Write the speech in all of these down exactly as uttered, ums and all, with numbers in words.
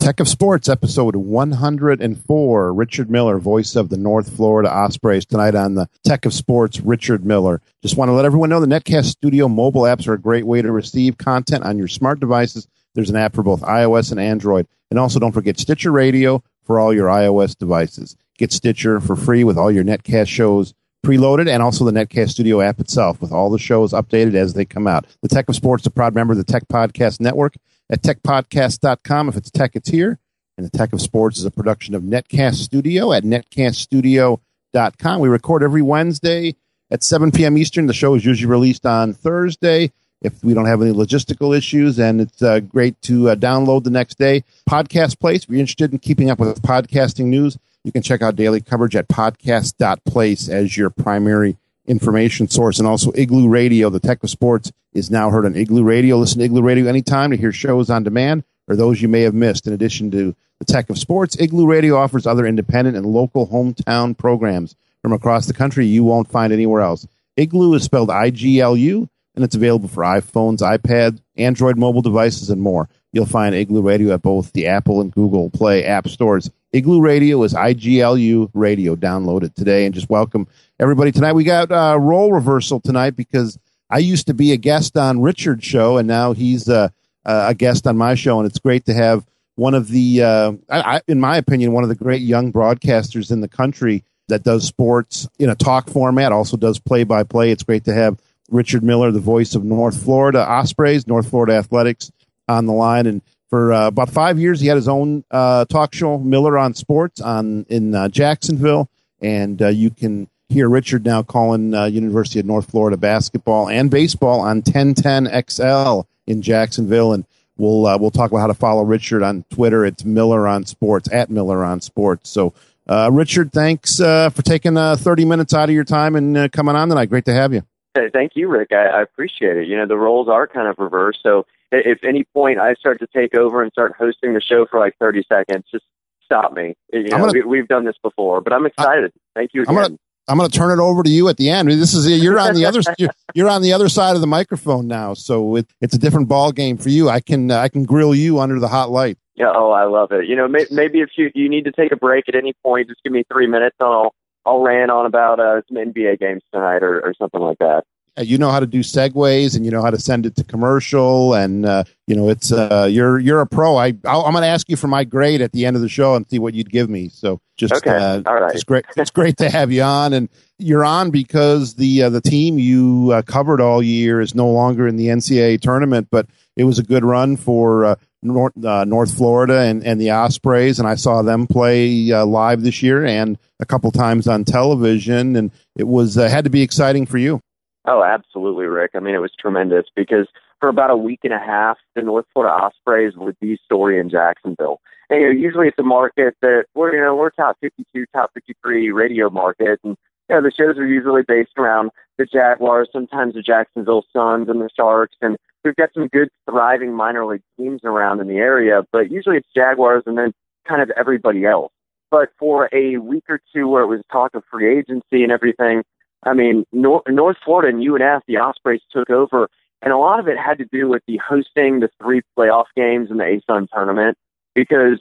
Tech of Sports, episode one hundred four. Richard Miller, voice of the North Florida Ospreys, tonight on the Tech of Sports, Richard Miller. Just want to let everyone know the Netcast Studio mobile apps are a great way to receive content on your smart devices. There's an app for both iOS and Android. And also don't forget Stitcher Radio for all your iOS devices. Get Stitcher for free with all your Netcast shows preloaded, and also the Netcast Studio app itself with all the shows updated as they come out. The Tech of Sports is a proud member of the Tech Podcast Network at tech podcast dot com. If it's tech, it's here. And the Tech of Sports is a production of Netcast Studio at netcast studio dot com. We record every Wednesday at seven p.m. Eastern. The show is usually released on Thursday if we don't have any logistical issues, and it's uh, great to uh, download the next day. Podcast Place, if you're interested in keeping up with podcasting news, you can check out daily coverage at podcast dot place as your primary information source. And also Igloo Radio. The Tech of Sports is now heard on Igloo Radio. Listen to Igloo Radio anytime to hear shows on demand or those you may have missed. In addition to the Tech of Sports, Igloo Radio offers other independent and local hometown programs from across the country you won't find anywhere else. Igloo is spelled I G L U, and it's available for iPhones, iPads, Android mobile devices, and more. You'll find Igloo Radio at both the Apple and Google Play app stores. Igloo Radio is I G L U Radio. Download it today, and just welcome everybody tonight. We got uh, role reversal tonight because I used to be a guest on Richard's show, and now he's uh, a guest on my show, and it's great to have one of the, uh, I, I, in my opinion, one of the great young broadcasters in the country that does sports in a talk format, also does play-by-play. It's great to have Richard Miller, the voice of North Florida Ospreys, North Florida Athletics, on the line. And for uh, about five years, he had his own uh, talk show, Miller on Sports, on in uh, Jacksonville. And uh, you can hear Richard now calling uh, University of North Florida basketball and baseball on ten ten X L in Jacksonville. And we'll uh, we'll talk about how to follow Richard on Twitter. It's Miller on Sports, at Miller on Sports. So, uh, Richard, thanks uh, for taking uh, thirty minutes out of your time and uh, coming on tonight. Great to have you. Hey, thank you, Rick. I, I appreciate it. You know, the roles are kind of reversed. So if any point I start to take over and start hosting the show for like thirty seconds, just stop me. You know, gonna, we, we've done this before, but I'm excited. I, thank you again. I'm gonna, I'm going to turn it over to you at the end. This is you're on the other you're, you're on the other side of the microphone now, so it, it's a different ball game for you. I can uh, I can grill you under the hot light. Yeah, oh, I love it. You know, may, maybe if you you need to take a break at any point, just give me three minutes, and I'll I'll rant on about uh, some N B A games tonight or, or something like that. You know how to do segues, and you know how to send it to commercial, and uh, you know it's uh, you're you're a pro. I I'll, I'm going to ask you for my grade at the end of the show and see what you'd give me. So just okay, uh, all right. It's great. It's great to have you on, and you're on because the uh, the team you uh, covered all year is no longer in the N C double A tournament, but it was a good run for uh, North uh, North Florida and, and the Ospreys, and I saw them play uh, live this year and a couple times on television, and it was uh, had to be exciting for you. Oh, absolutely, Rick. I mean, it was tremendous because for about a week and a half, the North Florida Ospreys were the story in Jacksonville. And, you know, usually it's a market that we're, you know, we're top fifty-two, top fifty-three radio market. And, you know, the shows are usually based around the Jaguars, sometimes the Jacksonville Suns and the Sharks. And we've got some good, thriving minor league teams around in the area, but usually it's Jaguars and then kind of everybody else. But for a week or two where it was talk of free agency and everything, I mean, North, North Florida and U N F, the Ospreys took over, and a lot of it had to do with the hosting the three playoff games in the A S U N tournament, because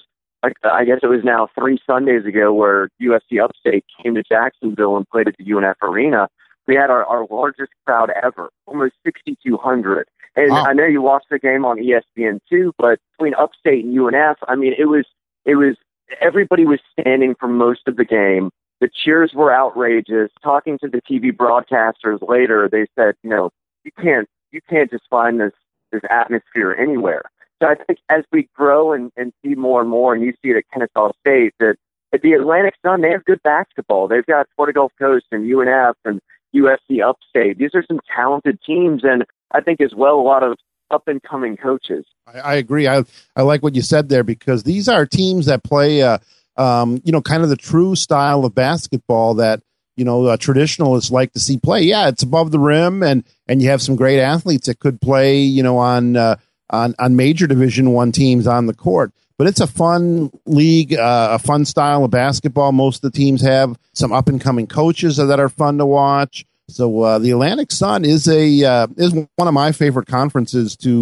I guess it was now three Sundays ago where U F C Upstate came to Jacksonville and played at the U N F Arena. We had our, our largest crowd ever, almost sixty-two hundred. And wow. I know you watched the game on E S P N too, but between Upstate and U N F, I mean, it was it was everybody was standing for most of the game. The cheers were outrageous. Talking to the T V broadcasters later, they said, you know, you can't you can't just find this this atmosphere anywhere. So I think as we grow and, and see more and more, and you see it at Kennesaw State, that at the Atlantic Sun, they have good basketball. They've got Florida Gulf Coast and U N F and U F C Upstate. These are some talented teams, and I think as well a lot of up-and-coming coaches. I, I agree. I I like what you said there, because these are teams that play uh, – Um, you know, kind of the true style of basketball that, you know, uh, traditionalists like to see play. Yeah, it's above the rim, and and you have some great athletes that could play, you know, on uh, on on major Division One teams on the court. But it's a fun league, uh, a fun style of basketball. Most of the teams have some up and coming coaches that are fun to watch. So uh, the Atlantic Sun is a uh, is one of my favorite conferences to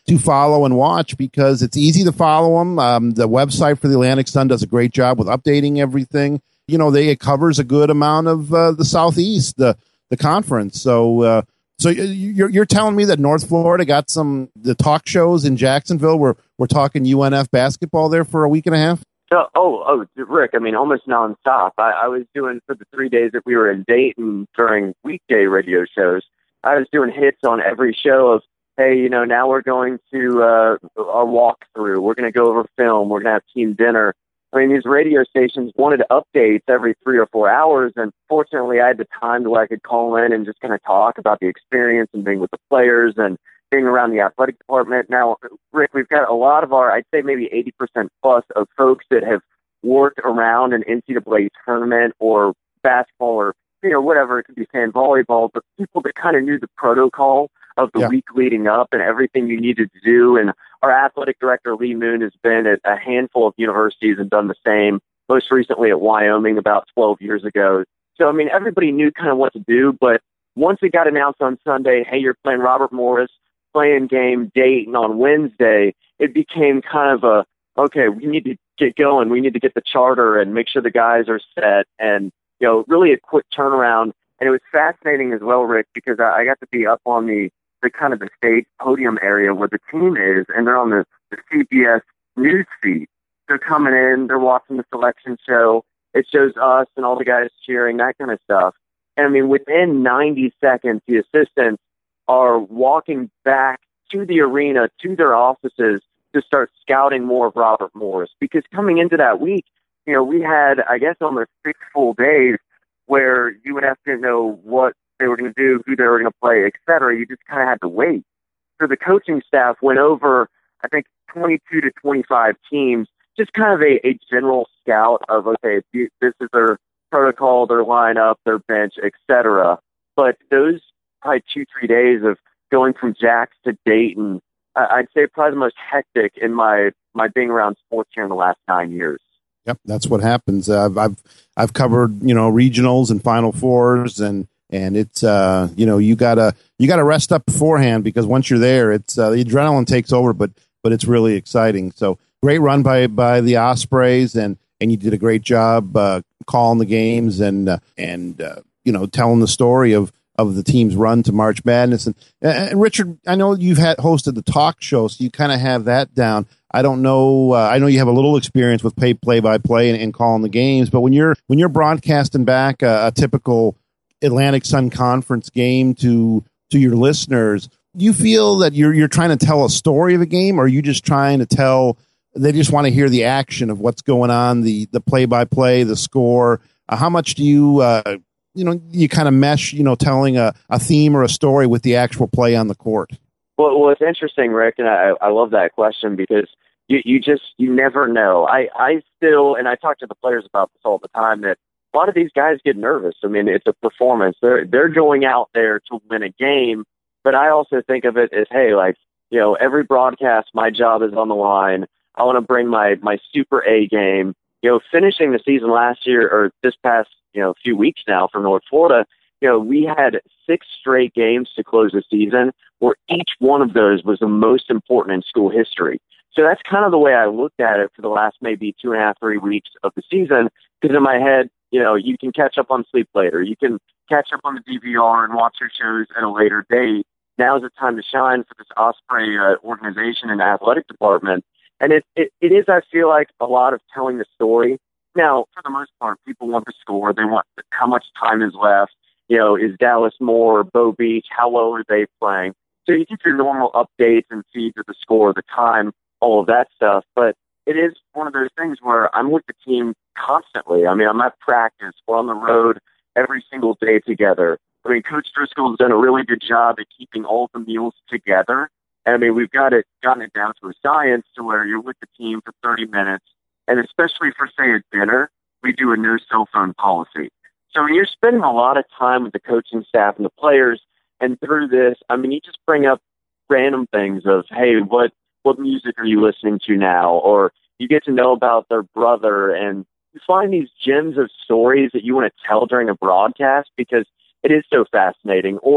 to follow and watch because it's easy to follow them. Um, the website for the Atlantic Sun does a great job with updating everything. You know, they, it covers a good amount of uh, the Southeast, the the conference. So, uh, so you're you're telling me that North Florida got some the talk shows in Jacksonville. We're we're talking U N F basketball there for a week and a half. So, oh, oh, Rick, I mean, almost nonstop. I, I was doing, for the three days that we were in Dayton during weekday radio shows, I was doing hits on every show of, hey, you know, now we're going to uh, our walkthrough. We're going to go over film. We're going to have team dinner. I mean, these radio stations wanted updates every three or four hours, and fortunately I had the time to where I could call in and just kind of talk about the experience and being with the players and being around the athletic department. Now, Rick, we've got a lot of our, I'd say maybe eighty percent plus of folks that have worked around an N C double A tournament or basketball or, you know, whatever. It could be sand volleyball, but people that kind of knew the protocol of the yeah. week leading up and everything you needed to do. And our athletic director, Lee Moon, has been at a handful of universities and done the same, most recently at Wyoming about twelve years ago. So, I mean, everybody knew kind of what to do, but once it got announced on Sunday, hey, you're playing Robert Morris, playing game Dayton on Wednesday, it became kind of a, okay, we need to get going. We need to get the charter and make sure the guys are set and, you know, really a quick turnaround. And it was fascinating as well, Rick, because I, I got to be up on the, the kind of the stage podium area where the team is, and they're on the, the C B S news feed. They're coming in, they're watching the selection show. It shows us and all the guys cheering, that kind of stuff. And, I mean, within ninety seconds, the assistants are walking back to the arena, to their offices, to start scouting more of Robert Morris. Because coming into that week, you know, we had, I guess, almost six full days where you would have to know what they were going to do, who they were going to play, et cetera. You just kind of had to wait. So the coaching staff went over, I think, twenty-two to twenty-five teams, just kind of a, a general scout of, okay, this is their protocol, their lineup, their bench, et cetera. But those probably two, three days of going from Jax to Dayton, I'd say probably the most hectic in my, my being around sports here in the last nine years. Yep, that's what happens. Uh, I've I've I've covered, you know, regionals and Final Fours, and and it's uh you know you gotta you gotta rest up beforehand because once you're there, it's uh, the adrenaline takes over, but but it's really exciting. So great run by by the Ospreys, and and you did a great job uh, calling the games and uh, and uh, you know telling the story of. of the team's run to March Madness. And, and Richard, I know you've had hosted the talk show, so you kind of have that down. I don't know. Uh, I know you have a little experience with play play by play and, and calling the games, but when you're when you're broadcasting back a, a typical Atlantic Sun Conference game to to your listeners, do you feel that you're you're trying to tell a story of a game, or are you just trying to tell? They just want to hear the action of what's going on, the the play by play, the score. Uh, how much do you? Uh, you know, you kind of mesh, you know, telling a, a theme or a story with the actual play on the court? Well, well it's interesting, Rick, and I, I love that question because you, you just, you never know. I, I still, and I talk to the players about this all the time, that a lot of these guys get nervous. I mean, it's a performance. They're, they're going out there to win a game, but I also think of it as, hey, like, you know, every broadcast, my job is on the line. I want to bring my, my super A game. You know, finishing the season last year or this past, you know, few weeks now for North Florida, you know, we had six straight games to close the season where each one of those was the most important in school history. So that's kind of the way I looked at it for the last maybe two and a half, three weeks of the season. Because in my head, you know, you can catch up on sleep later. You can catch up on the D V R and watch your shows at a later date. Now is the time to shine for this Osprey uh, organization and athletic department. And it, it, it is, I feel like, a lot of telling the story. Now, for the most part, people want the score. They want how much time is left. You know, is Dallas Moore, Bow Beach, how well are they playing? So you get your normal updates and feeds of the score, the time, all of that stuff. But it is one of those things where I'm with the team constantly. I mean, I'm at practice. We're on the road every single day together. I mean, Coach Driscoll has done a really good job at keeping all the meals together. And I mean, we've got it gotten it down to a science to where you're with the team for thirty minutes. And especially for, say, a dinner, we do a no cell phone policy. So when you're spending a lot of time with the coaching staff and the players, and through this, I mean, you just bring up random things of, hey, what what music are you listening to now? Or you get to know about their brother, and you find these gems of stories that you want to tell during a broadcast because it is so fascinating. Or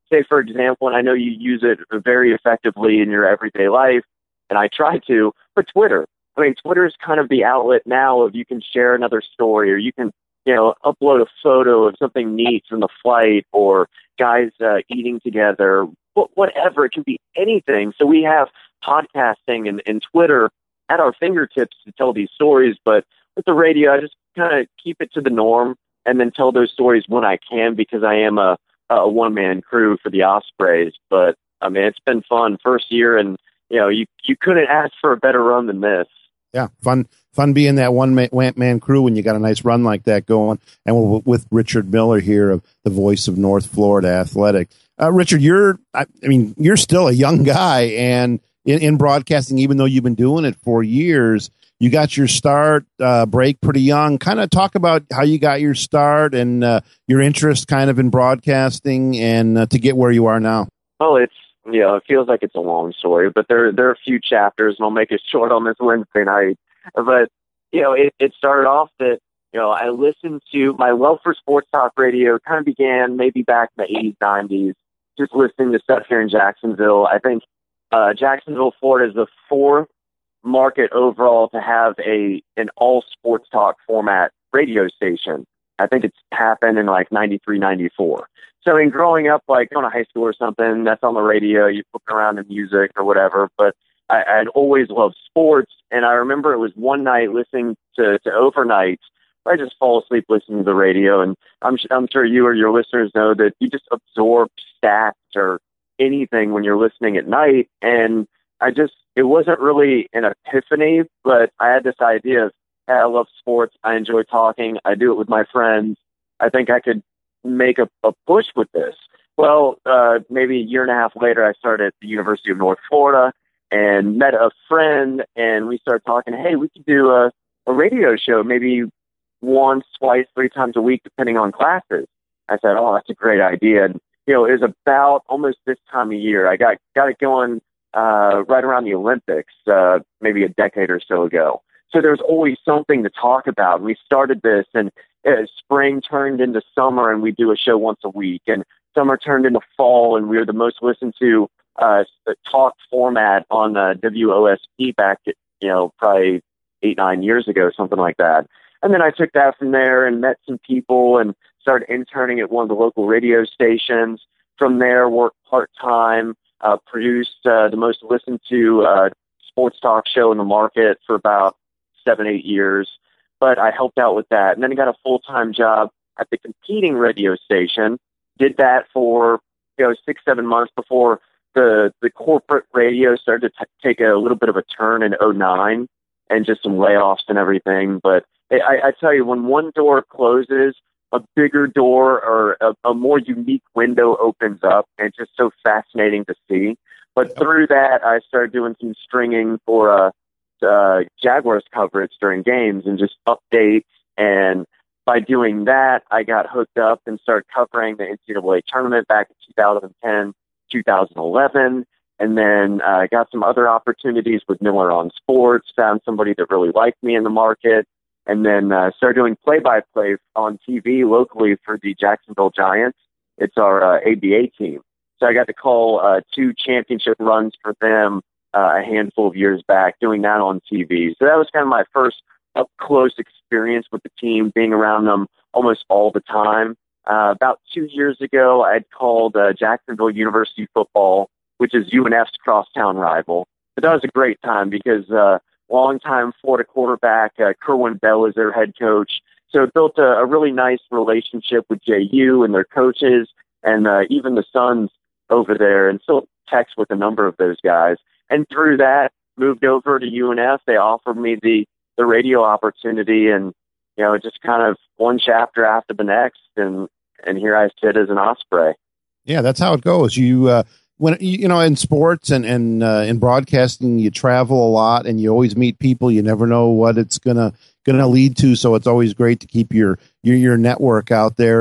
say, for example, and I know you use it very effectively in your everyday life, and I try to, but Twitter. I mean, Twitter is kind of the outlet now of you can share another story, or you can, you know, upload a photo of something neat from the flight, or guys uh, eating together, whatever. It can be anything. So we have podcasting and, and Twitter at our fingertips to tell these stories. But with the radio, I just kind of keep it to the norm and then tell those stories when I can, because I am a, a one-man crew for the Ospreys. But, I mean, it's been fun. First year, and, you know, you, you couldn't ask for a better run than this. Yeah, fun fun being that one-man crew when you got a nice run like that going. And we're with Richard Miller here, of the voice of North Florida Athletic. Uh, Richard, you're, I, I mean, you're still a young guy, and in, in broadcasting, even though you've been doing it for years, you got your start uh, break pretty young. Kind of talk about how you got your start and uh, your interest kind of in broadcasting and uh, to get where you are now. Oh, it's, you know, it feels like it's a long story, but there there are a few chapters, and I'll make it short on this Wednesday night. But, you know, it, it started off that, you know, I listened to, my love for sports talk radio kind of began maybe back in the eighties, nineties, just listening to stuff here in Jacksonville. I think uh, Jacksonville, Florida is the fourth market overall to have a an all sports talk format radio station. I think it's happened in like ninety-three, ninety-four. So in growing up, like going to high school or something, that's on the radio, you flip around to music or whatever. But I, I'd always loved sports. And I remember it was one night listening to, to Overnight. I just fall asleep listening to the radio. And I'm, I'm sure you or your listeners know that you just absorb stats or anything when you're listening at night. And I just, it wasn't really an epiphany, but I had this idea of, hey, I love sports. I enjoy talking. I do it with my friends. I think I could make a, a push with this. Well, uh, maybe a year and a half later, I started at the University of North Florida and met a friend, and we started talking, hey, we could do a, a radio show maybe once, twice, three times a week, depending on classes. I said, oh, that's a great idea. And, you know, it was about almost this time of year. I got, got it going uh, right around the Olympics, uh, maybe a decade or so ago. So there's always something to talk about. We started this, and uh, spring turned into summer, and we do a show once a week. And summer turned into fall, and we were the most listened to uh, talk format on uh, W O S P back, at, you know, probably eight, nine years ago, something like that. And then I took that from there and met some people and started interning at one of the local radio stations. From there, worked part-time, uh, produced uh, the most listened to uh, sports talk show in the market for about seven, eight years. But I helped out with that. And then I got a full-time job at the competing radio station. Did that for, you know, six, seven months before the, the corporate radio started to t- take a little bit of a turn in oh nine and just some layoffs and everything. But I, I tell you, when one door closes, a bigger door or a, a more unique window opens up, and it's just so fascinating to see. But through that, I started doing some stringing for uh, uh, Jaguars coverage during games and just updates. And by doing that, I got hooked up and started covering the N C double A tournament back in two thousand ten, two thousand eleven. And then I uh, got some other opportunities with Miller on Sports, found somebody that really liked me in the market, and then uh, started doing play-by-play on T V locally for the Jacksonville Giants. It's our uh, A B A team. So I got to call uh, two championship runs for them uh, a handful of years back, doing that on T V. So that was kind of my first up-close experience with the team, being around them almost all the time. Uh, about two years ago, I had called uh, Jacksonville University football, which is U N F's crosstown rival. But that was a great time because uh, longtime Florida quarterback uh, Kerwin Bell is their head coach. So it built a, a really nice relationship with J U and their coaches, and uh, even the Suns over there, and still text with a number of those guys. And through that, moved over to U N F. They offered me the, the radio opportunity, and, you know, just kind of one chapter after the next, and, and here I sit as an Osprey. Yeah, that's how it goes. You, uh, when, you know, in sports and, and uh, in broadcasting, you travel a lot and you always meet people. You never know what it's going to, going to lead to. So it's always great to keep your, your, your network out there. And,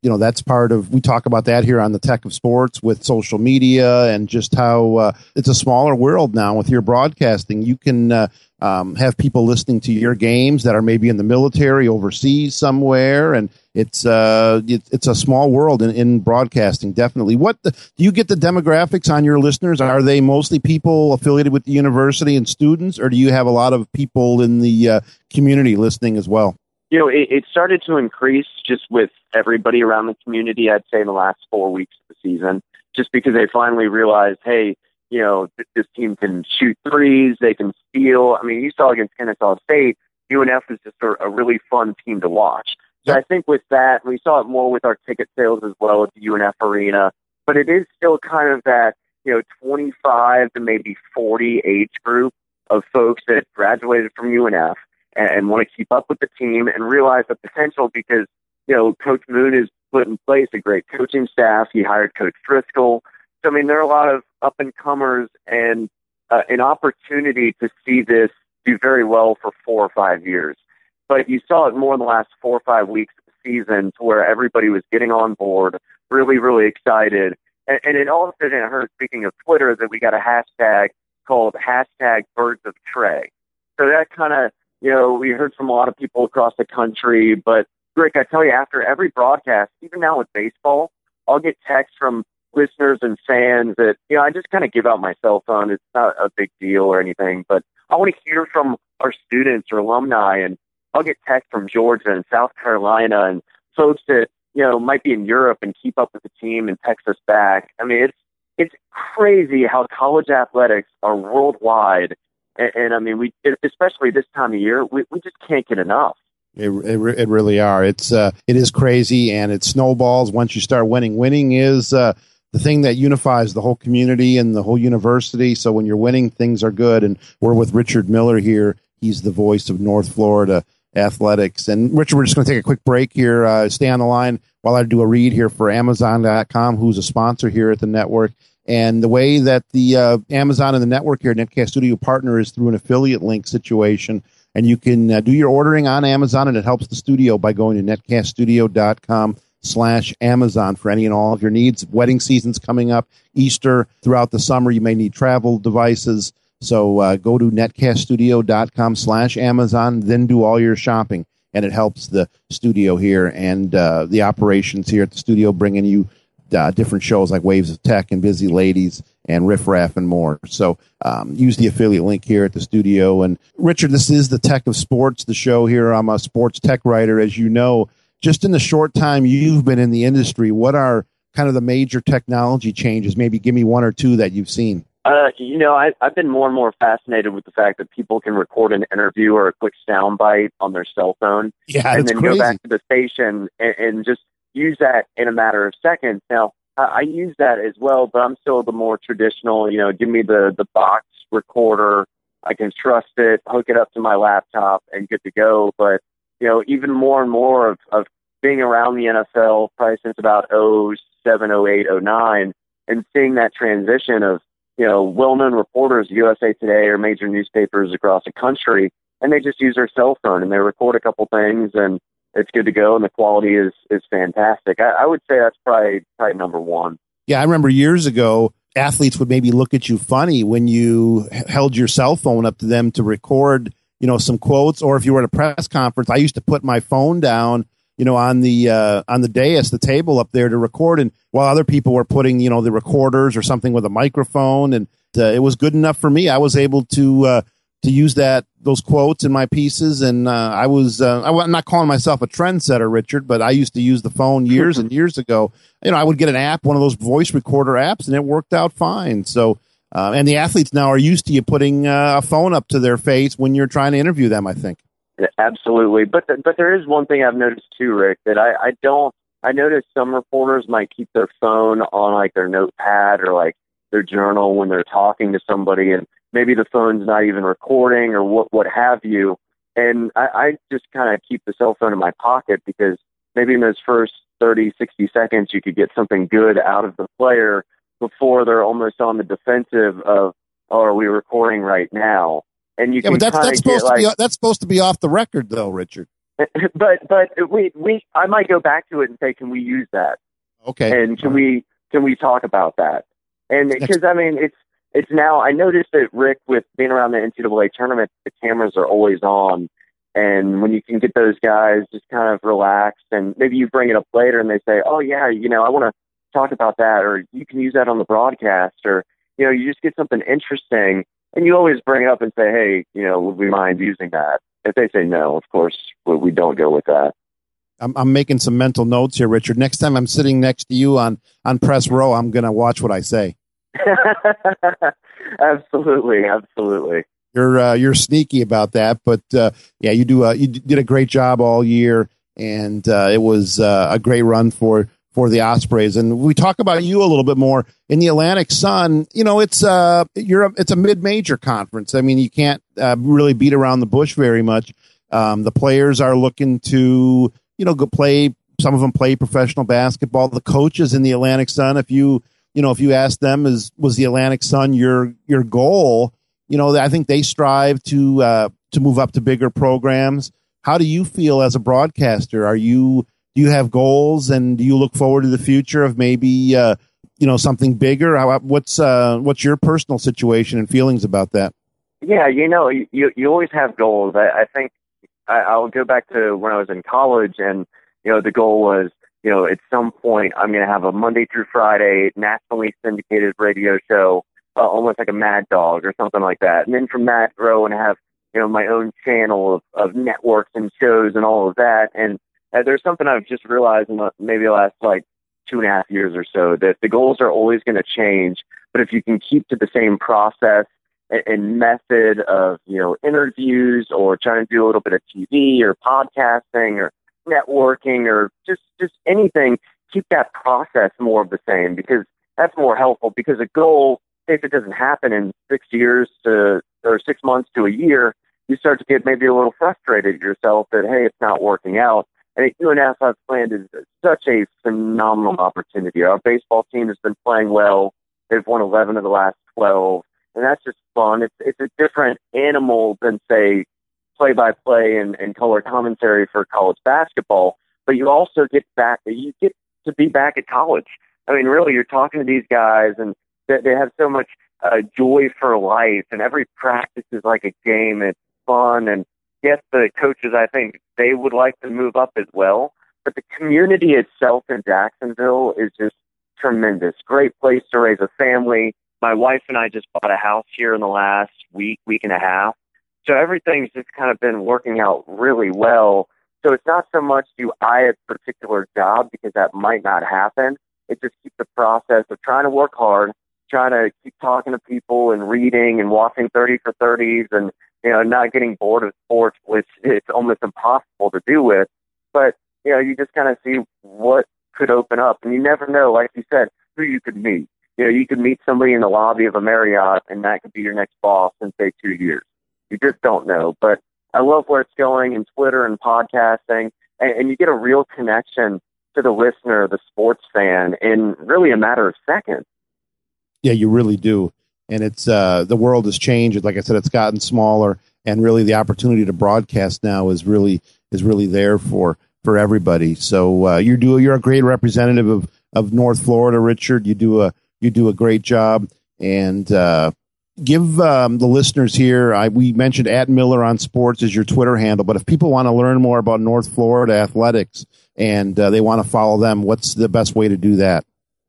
you know, that's part of, we talk about that here on the Tech of Sports with social media and just how uh, it's a smaller world now with your broadcasting. You can uh, um, have people listening to your games that are maybe in the military overseas somewhere, and it's uh, it, it's a small world in, in broadcasting, definitely. What the, do you get the demographics on your listeners? Are they mostly people affiliated with the university and students, or do you have a lot of people in the uh, community listening as well? You know, it, it started to increase just with everybody around the community, I'd say, in the last four weeks of the season, just because they finally realized, hey, you know, th- this team can shoot threes, they can steal. I mean, you saw against Kennesaw State, U N F was just a, a really fun team to watch. So I think with that, we saw it more with our ticket sales as well at the U N F Arena, but it is still kind of that, you know, twenty-five to maybe forty age group of folks that graduated from U N F and, and want to keep up with the team and realize the potential because, you know, Coach Moon has put in place a great coaching staff. He hired Coach Driscoll. So, I mean, there are a lot of up-and-comers and uh, an opportunity to see this do very well for four or five years. But you saw it more in the last four or five weeks of the season to where everybody was getting on board, really, really excited. And, and it also didn't hurt, speaking of Twitter, that we got a hashtag called hashtag Birds of Trey. So that kind of, you know, we heard from a lot of people across the country. But, Rick, I tell you, after every broadcast, even now with baseball, I'll get texts from listeners and fans that, you know, I just kind of give out my cell phone. It's not a big deal or anything. But I want to hear from our students or alumni, and I'll get texts from Georgia and South Carolina and folks that, you know, might be in Europe and keep up with the team and text us back. I mean, it's it's crazy how college athletics are worldwide. And, and I mean, we especially this time of year, we, we just can't get enough. It, it, it really are. It's uh, it is crazy, and it snowballs once you start winning. Winning is uh, the thing that unifies the whole community and the whole university. So when you're winning, things are good. And we're with Richard Miller here. He's the voice of North Florida athletics. And Richard, we're just going to take a quick break here. Uh, stay on the line while I do a read here for Amazon dot com, who's a sponsor here at the network. And the way that the uh, Amazon and the network here at Netcast Studio partner is through an affiliate link situation. And you can uh, do your ordering on Amazon, and it helps the studio by going to netcast studio dot com slash Amazon for any and all of your needs. Wedding season's coming up, Easter, throughout the summer. You may need travel devices. So uh, go to netcast studio dot com slash Amazon, then do all your shopping. And it helps the studio here and uh, the operations here at the studio, bringing you uh, different shows like Waves of Tech and Busy Ladies and Riff Raff and more. So um, use the affiliate link here at the studio. And Richard, this is the Tech of Sports, the show here. I'm a sports tech writer, as you know. Just in the short time you've been in the industry, what are kind of the major technology changes? Maybe give me one or two that you've seen. Uh, you know, I, I've been more and more fascinated with the fact that people can record an interview or a quick soundbite on their cell phone, yeah, and then crazy. go back to the station and, and just use that in a matter of seconds. Now, I, I use that as well, but I'm still the more traditional, you know, give me the, the box recorder. I can trust it, hook it up to my laptop, and good to go. But, you know, even more and more of, of being around the N F L, probably since about oh seven, oh eight, oh nine, and seeing that transition of, you know, well-known reporters, U S A Today or major newspapers across the country, and they just use their cell phone and they record a couple things and it's good to go, and the quality is is fantastic. I, I would say that's probably probably number one. Yeah, I remember years ago, athletes would maybe look at you funny when you held your cell phone up to them to record, you know, some quotes, or if you were at a press conference, I used to put my phone down, you know, on the uh, on the dais, the table up there to record, and while other people were putting, you know, the recorders or something with a microphone, and uh, it was good enough for me. I was able to uh, to use that those quotes in my pieces, and uh, I was uh, I'm not calling myself a trendsetter, Richard, but I used to use the phone years and years ago. You know, I would get an app, one of those voice recorder apps, and it worked out fine. So, uh, and the athletes now are used to you putting uh, a phone up to their face when you're trying to interview them, I think. Yeah, absolutely. But th- but there is one thing I've noticed too, Rick, that I, I don't, I noticed some reporters might keep their phone on like their notepad or like their journal when they're talking to somebody, and maybe the phone's not even recording or what, what have you. And I, I just kind of keep the cell phone in my pocket because maybe in those first thirty, sixty seconds, you could get something good out of the player before they're almost on the defensive of, oh, are we recording right now? And you yeah, can but that's, that's supposed get, like, to be that's supposed to be off the record, though, Richard. but but we we I might go back to it and say, can we use that? Okay. And can we can we talk about that? And because I mean, it's it's now. I noticed that Rick, with being around the N C double A tournament, the cameras are always on, and when you can get those guys just kind of relaxed, and maybe you bring it up later, and they say, "Oh yeah, you know, I want to talk about that," or you can use that on the broadcast, or you know, you just get something interesting, and you always bring it up and say, "Hey, you know, would we mind using that?" If they say no, of course, we don't go with that. I'm, I'm making some mental notes here, Richard. Next time I'm sitting next to you on, on press row, I'm going to watch what I say. Absolutely, absolutely. You're uh, you're sneaky about that, but uh, yeah, you do. Uh, you did a great job all year, and uh, it was uh, a great run for for the Ospreys. And we talk about you a little bit more in the Atlantic Sun. You know, it's uh, you're a, it's a mid-major conference. I mean, you can't uh, really beat around the bush very much. Um, the players are looking to, you know, go play. Some of them play professional basketball. The coaches in the Atlantic Sun, if you, you know, if you ask them, is was the Atlantic Sun your your goal? You know, I think they strive to uh, to move up to bigger programs. How do you feel as a broadcaster? Are you do you have goals, and do you look forward to the future of maybe uh, you know, something bigger? How, what's uh, what's your personal situation and feelings about that? Yeah, you know, you you always have goals. I, I think. I, I'll go back to when I was in college, and, you know, the goal was, you know, at some point I'm going to have a Monday through Friday nationally syndicated radio show, uh, almost like a Mad Dog or something like that. And then from that, grow and have, you know, my own channel of, of networks and shows and all of that. And uh, there's something I've just realized in the, maybe the last, like, two and a half years or so, that the goals are always going to change. But if you can keep to the same process and method of, you know, interviews, or trying to do a little bit of T V or podcasting or networking, or just, just anything, keep that process more of the same, because that's more helpful. Because a goal, if it doesn't happen in six years to, or six months to a year, you start to get maybe a little frustrated yourself that, hey, it's not working out. And U N S I've planned is such a phenomenal opportunity. Our baseball team has been playing well. They've won eleven of the last twelve. And that's just fun. It's it's a different animal than, say, play-by-play and, and color commentary for college basketball. But you also get back, you get to be back at college. I mean, really, you're talking to these guys, and they, they have so much uh, joy for life, and every practice is like a game. It's fun, and yes, the coaches, I think they would like to move up as well. But the community itself in Jacksonville is just tremendous. Great place to raise a family. My wife and I just bought a house here in the last week, week and a half. So everything's just kind of been working out really well. So it's not so much do I a particular job, because that might not happen. It just keeps the process of trying to work hard, trying to keep talking to people and reading and watching thirty for thirties, and, you know, not getting bored of sports, which it's almost impossible to do with. But, you know, you just kind of see what could open up. And you never know, like you said, who you could meet. You know, you could meet somebody in the lobby of a Marriott, and that could be your next boss in, say, two years. You just don't know. But I love where it's going in Twitter and podcasting, and, and you get a real connection to the listener, the sports fan, in really a matter of seconds. Yeah, you really do. And it's uh, the world has changed. Like I said, it's gotten smaller, and really the opportunity to broadcast now is really is really there for for everybody. So uh, you do you're a great representative of, of North Florida, Richard. You do a You do a great job, and uh, give um, the listeners here, I, we mentioned at Miller on Sports is your Twitter handle, but if people want to learn more about North Florida athletics and uh, they want to follow them, what's the best way to do that?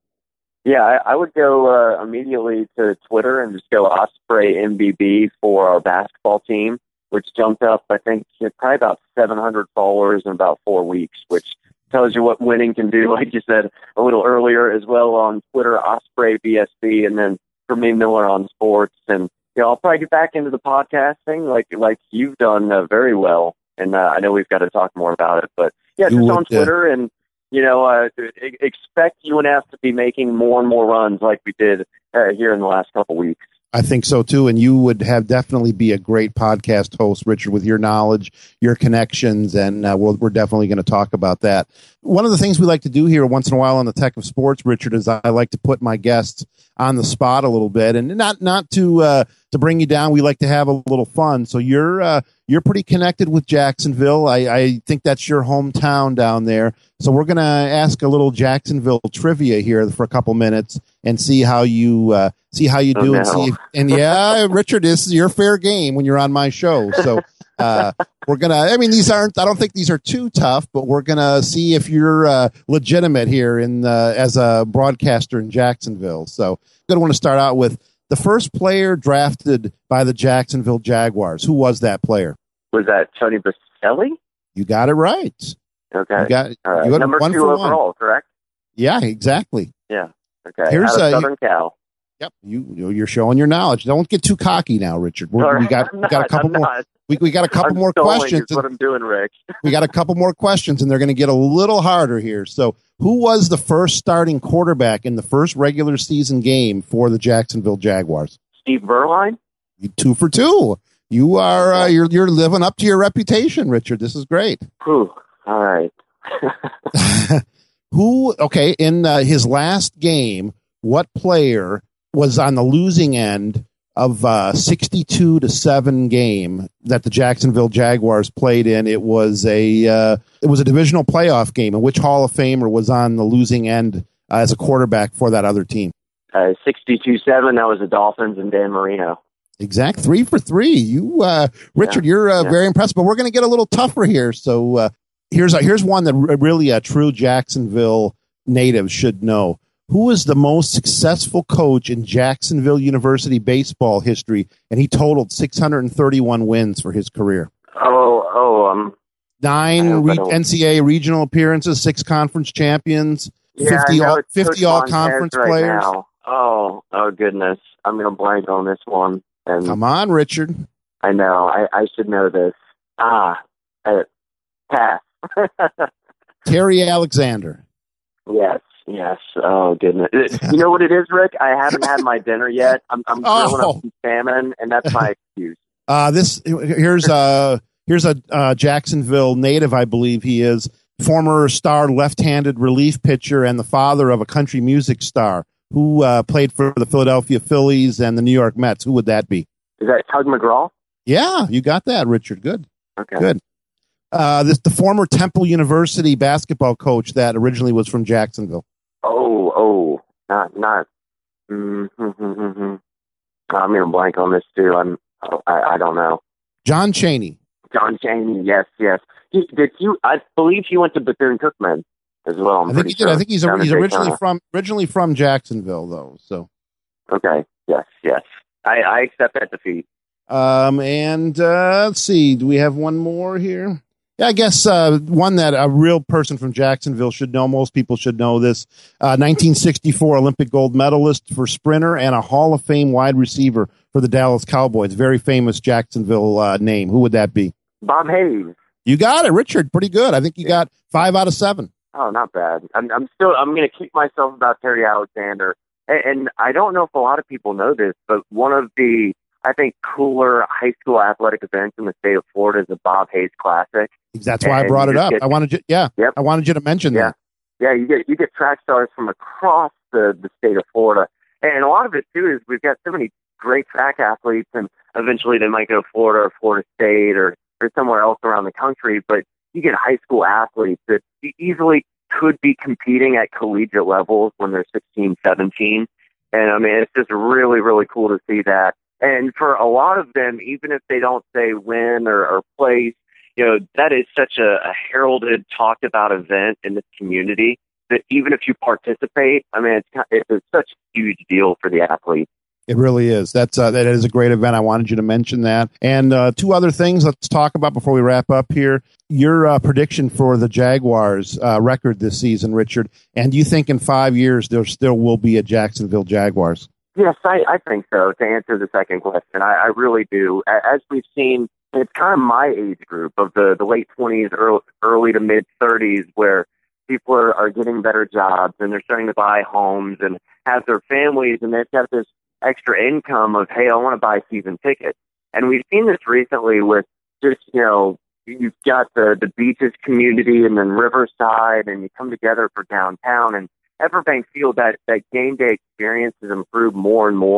Yeah, I, I would go uh, immediately to Twitter and just go Osprey M B B for our basketball team, which jumped up, I think, probably about seven hundred followers in about four weeks, which tells you what winning can do, like you said a little earlier, as well on Twitter, Osprey B S B, and then for me, Miller on Sports. And, you know, I'll probably get back into the podcasting like like you've done uh, very well. And uh, I know we've got to talk more about it. But, yeah, just on Twitter, and, you know, uh, expect U N F to be making more and more runs like we did uh, here in the last couple weeks. I think so, too. And you would have definitely be a great podcast host, Richard, with your knowledge, your connections, and uh, we're, we're definitely going to talk about that. One of the things we like to do here once in a while on the Tech of Sports, Richard, is I like to put my guests on the spot a little bit, and not not to uh, to bring you down. We like to have a little fun. So you're uh, you're pretty connected with Jacksonville. I, I think that's your hometown down there. So we're going to ask a little Jacksonville trivia here for a couple minutes and see how you uh, see how you do. Oh, and no. see if, and yeah, Richard, this is your fair game when you're on my show. So uh, we're gonna. I mean, these aren't. I don't think these are too tough, but we're gonna see if you're uh, legitimate here in uh, as a broadcaster in Jacksonville. So I'm gonna want to start out with the first player drafted by the Jacksonville Jaguars. Who was that player? Was that Tony Baselli? You got it right. Okay. You got, All right. you got Number one two for overall, one. correct? Yeah, exactly. Yeah. Okay. Here's Out of a- Southern Cal. Yep, you you're showing your knowledge. Don't get too cocky now, Richard. We're, All we right, got I'm we got a not, couple I'm more. not. We we got a couple I'm more stalling questions. is what I'm doing, Rick. We got a couple more questions, and they're going to get a little harder here. So, who was the first starting quarterback in the first regular season game for the Jacksonville Jaguars? Steve Berline? You two for two. You are uh, you're you're living up to your reputation, Richard. This is great. Whew. All right. Who? Okay, in uh, his last game, what player was on the losing end of uh, sixty-two to seven game that the Jacksonville Jaguars played in? It was a uh, it was a divisional playoff game. And which Hall of Famer was on the losing end uh, as a quarterback for that other team? Uh, sixty-two seven, that was the Dolphins and Dan Marino. Exact three for three. You, uh, Richard, Yeah. you're uh, Yeah. very impressive. But we're going to get a little tougher here. So uh, here's a, here's one that r- really a true Jacksonville native should know. Who is the most successful coach in Jacksonville University baseball history? And he totaled six hundred thirty-one wins for his career. Oh, oh, um, I Nine hope I re- don't- N C double A regional appearances, six conference champions, yeah, fifty I know all, it's fifty Coach all Montez conference right players. now. Oh, oh goodness. I'm going to blank on this one. And Come on, Richard. I know. I, I should know this. Ah, uh, pass. Terry Alexander. Yes, yes. Oh, goodness. You know what it is, Rick? I haven't had my dinner yet. I'm, I'm grilling Oh. up some salmon, and that's my excuse. Uh, this here's a here's a uh, Jacksonville native, I believe he is, former star left-handed relief pitcher and the father of a country music star who uh, played for the Philadelphia Phillies and the New York Mets. Who would that be? Is that Tug McGraw? Yeah, you got that, Richard. Good, Okay. good. Uh, this the former Temple University basketball coach that originally was from Jacksonville. Oh, oh, not, not. Mm-hmm. I'm going to blank on this too. I'm, I, I don't know. John Chaney. John Chaney. Yes, yes. He, did you? I believe he went to Bethune-Cookman as well. I'm I think pretty he did. sure. I think he's Down in he's originally Daytona. from originally from Jacksonville though. So. Okay. Yes, yes. I, I accept that defeat. Um, and uh, let's see, do we have one more here? Yeah, I guess uh, one that a real person from Jacksonville should know. Most people should know this. Uh, nineteen sixty-four Olympic gold medalist for sprinter and a Hall of Fame wide receiver for the Dallas Cowboys. Very famous Jacksonville uh, name. Who would that be? Bob Hayes. You got it, Richard. Pretty good. I think you got five out of seven. Oh, not bad. I'm, I'm still. I'm going to keep myself about Terry Alexander, and, and I don't know if a lot of people know this, but one of the I think cooler high school athletic events in the state of Florida is the Bob Hayes Classic. That's why I And brought you it just up. get- I wanted you. Yeah, Yep. I wanted you to mention Yeah. that. Yeah, you get you get track stars from across the, the state of Florida, and a lot of it too is we've got so many great track athletes, and eventually they might go to Florida or Florida State or or somewhere else around the country. But you get high school athletes that easily could be competing at collegiate levels when they're sixteen, seventeen, and I mean it's just really really cool to see that. And for a lot of them, even if they don't say win or, or place, you know, that is such a, a heralded, talked about event in this community that even if you participate, I mean, it's, it's a, such a huge deal for the athletes. It really is. That's uh, that is a great event. I wanted you to mention that. And uh, two other things let's talk about before we wrap up here. Your uh, prediction for the Jaguars uh, record this season, Richard, and do you think in five years there still will be a Jacksonville Jaguars? Yes, I, I think so. To answer the second question, I, I really do. As we've seen, it's kind of my age group of the, the late twenties, early, early to mid thirties, where people are, are getting better jobs and they're starting to buy homes and have their families, and they've got this extra income of, hey, I want to buy season tickets. And we've seen this recently with just, you know, you've got the, the beaches community and then Riverside, and you come together for downtown. And Everbank Field, that, that game day experience has improved more and more.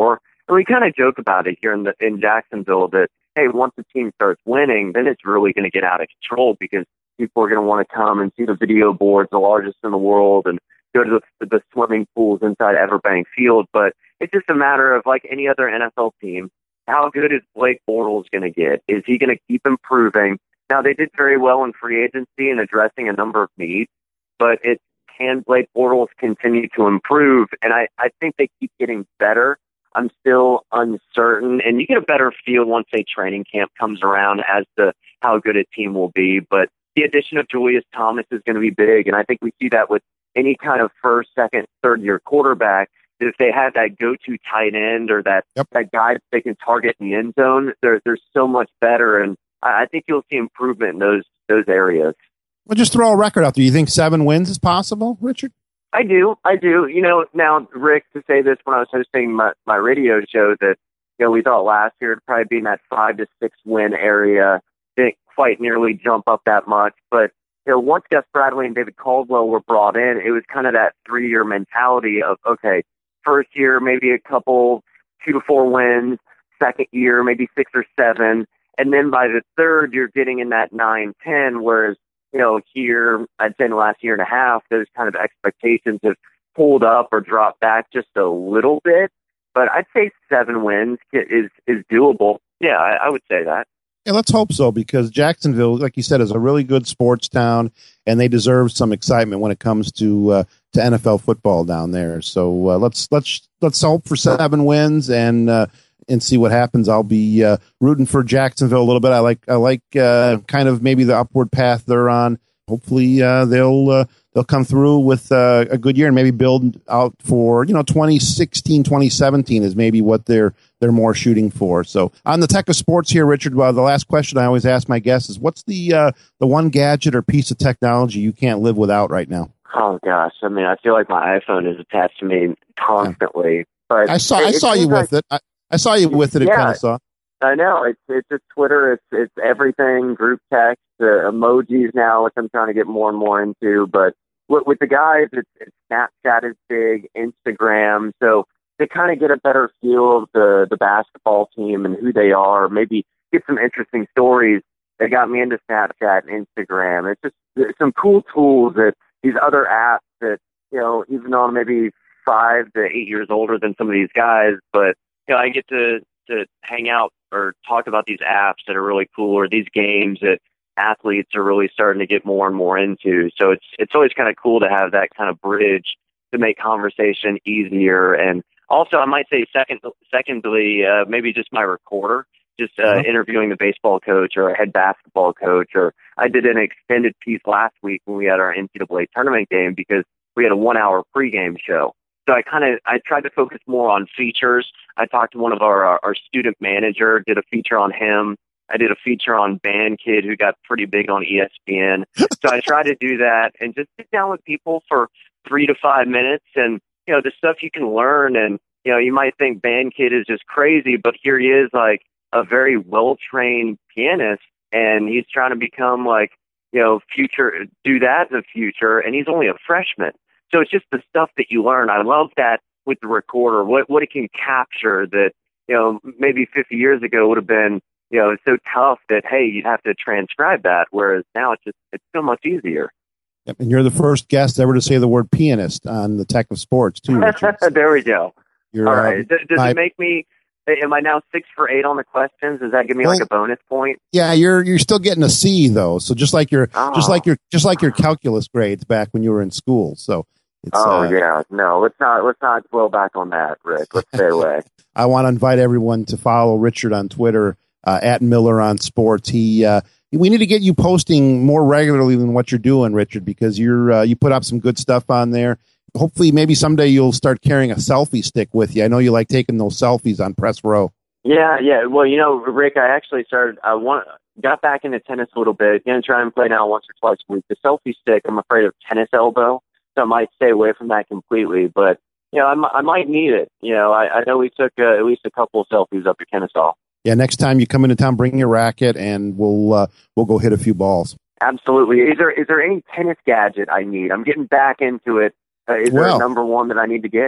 And we kind of joke about it here in the in Jacksonville that, hey, once the team starts winning, then it's really going to get out of control because people are going to want to come and see the video boards, the largest in the world, and go to the, the swimming pools inside Everbank Field. But it's just a matter of, like any other N F L team, how good is Blake Bortles going to get? Is he going to keep improving? Now, they did very well in free agency and addressing a number of needs, but it can Blake Bortles continue to improve? And I, I think they keep getting better. I'm still uncertain, and you get a better feel once a training camp comes around as to how good a team will be. But the addition of Julius Thomas is going to be big, and I think we see that with any kind of first, second, third-year quarterback. That if they have that go-to tight end or that, yep. that guy that they can target in the end zone, they're, they're so much better, and I, I think you'll see improvement in those those areas. Well, just throw a record out there. You think seven wins is possible, Richard? I do. I do. You know, now, Rick, to say this when I was hosting my, my radio show that, you know, we thought last year it'd probably be in that five to six win area. Didn't quite nearly jump up that much. But, you know, once Gus Bradley and David Caldwell were brought in, it was kind of that three-year mentality of, okay, first year, maybe a couple, two to four wins. Second year, maybe six or seven. And then by the third, you're getting in that nine, ten, whereas, you know, here, I'd say in the last year and a half, those kind of expectations have pulled up or dropped back just a little bit. But I'd say seven wins is is doable. Yeah, I, I would say that. Yeah, let's hope so, because Jacksonville, like you said, is a really good sports town, and they deserve some excitement when it comes to uh, to N F L football down there. So uh, let's let's let's hope for seven wins and uh, and see what happens. I'll be uh, rooting for Jacksonville a little bit. I like I like uh, kind of maybe the upward path they're on. Hopefully uh, they'll uh, they'll come through with uh, a good year and maybe build out for, you know, twenty sixteen, twenty seventeen is maybe what they're they're more shooting for. So on the Tech of Sports here, Richard, well, the last question I always ask my guests is, what's the uh, the one gadget or piece of technology you can't live without right now? Oh gosh, I mean, I feel like my iPhone is attached to me constantly. Yeah. But I saw it, I saw you like, with it. I, I saw you with it at yeah, Kennesaw. I know. It's it's just Twitter. It's it's everything. Group text, uh, emojis now, which I'm trying to get more and more into. But with, with the guys, it's, it's Snapchat is big, Instagram. So to kind of get a better feel of the the basketball team and who they are, maybe get some interesting stories. That got me into Snapchat and Instagram. It's just it's some cool tools that these other apps that, you know, even though I'm maybe five to eight years older than some of these guys, but you know, I get to to hang out or talk about these apps that are really cool, or these games that athletes are really starting to get more and more into. So it's it's always kind of cool to have that kind of bridge to make conversation easier. And also, I might say second, secondly, uh, maybe just my recorder, just uh, mm-hmm. interviewing the baseball coach or a head basketball coach. Or I did an extended piece last week when we had our N C double A tournament game because we had a one-hour pregame show. So I kind of I tried to focus more on features. I talked to one of our our student manager, did a feature on him. I did a feature on Band Kid, who got pretty big on E S P N. So I tried to do that and just sit down with people for three to five minutes, and you know the stuff you can learn. And you know you might think Band Kid is just crazy, but here he is, like a very well trained pianist, and he's trying to become like you know future do that in the future, and he's only a freshman. So it's just the stuff that you learn. I love that with the recorder, what what it can capture that, you know, maybe fifty years ago would have been, you know, so tough that, hey, you'd have to transcribe that. Whereas now it's just, it's so much easier. Yep, and you're the first guest ever to say the word pianist on the Tech of Sports, too, Richard. There we go. You're, All right. Uh, Does my, it make me, am I now six for eight on the questions? Does that give me well, like a bonus point? Yeah, you're you're still getting a C, though. So just like your, oh. just like your, just like your calculus grades back when you were in school. So. It's, oh uh, yeah, no, let's not let's not dwell back on that, Rick. Let's stay away. I want to invite everyone to follow Richard on Twitter uh, at Miller on Sports. He uh, we need to get you posting more regularly than what you're doing, Richard, because you're uh, you put up some good stuff on there. Hopefully, maybe someday you'll start carrying a selfie stick with you. I know you like taking those selfies on press row. Yeah, yeah. Well, you know, Rick, I actually started. I want got back into tennis a little bit. Gonna try and play now once or twice a week. The selfie stick, I'm afraid of tennis elbow. So I might stay away from that completely, but you know, I, m- I might need it. You know, I, I know we took uh, at least a couple of selfies up at Kennesaw. Yeah, next time you come into town, bring your racket, and we'll uh, we'll go hit a few balls. Absolutely. Is there is there any tennis gadget I need? I'm getting back into it. Uh, is well, there a number one that I need to get?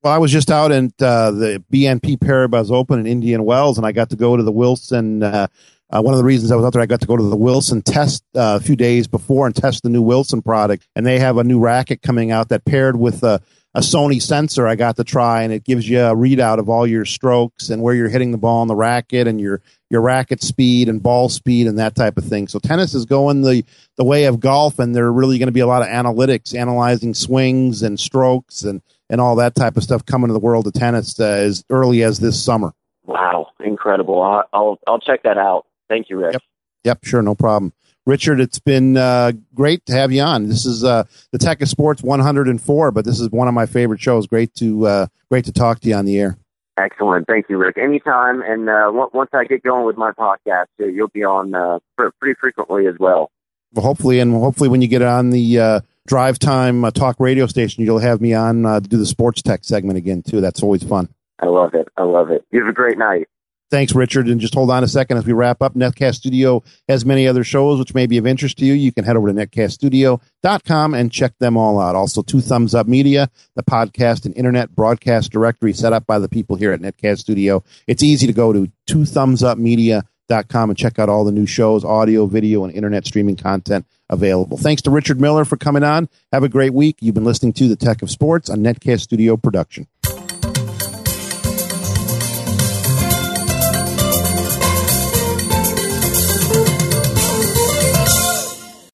Well, I was just out at uh, the B N P Paribas Open in Indian Wells, and I got to go to the Wilson. Uh, uh, one of the reasons I was out there, I got to go to the Wilson test uh, a few days before and test the new Wilson product. And they have a new racket coming out that paired with a, a Sony sensor I got to try, and it gives you a readout of all your strokes and where you're hitting the ball on the racket and your your racket speed and ball speed and that type of thing. So tennis is going the, the way of golf, and there are really going to be a lot of analytics, analyzing swings and strokes and, and all that type of stuff coming to the world of tennis uh, as early as this summer. Wow, incredible. I'll, I'll, I'll check that out. Thank you, Rick. Yep, yep, sure, no problem. Richard, it's been uh, great to have you on. This is uh, the Tech of Sports one hundred four, but this is one of my favorite shows. Great to uh, great to talk to you on the air. Excellent. Thank you, Rick. Anytime. And uh, w- once I get going with my podcast, uh, you'll be on uh, pr- pretty frequently as well. Well, hopefully, and hopefully when you get on the uh, Drive Time uh, talk radio station, you'll have me on uh, to do the sports tech segment again, too. That's always fun. I love it. I love it. You have a great night. Thanks, Richard. And just hold on a second as we wrap up. Netcast Studio has many other shows which may be of interest to you. You can head over to netcast studio dot com and check them all out. Also, Two Thumbs Up Media, the podcast and internet broadcast directory set up by the people here at Netcast Studio. It's easy to go to two thumbs up media dot com and check out all the new shows, audio, video, and internet streaming content available. Thanks to Richard Miller for coming on. Have a great week. You've been listening to The Tech of Sports, a Netcast Studio production.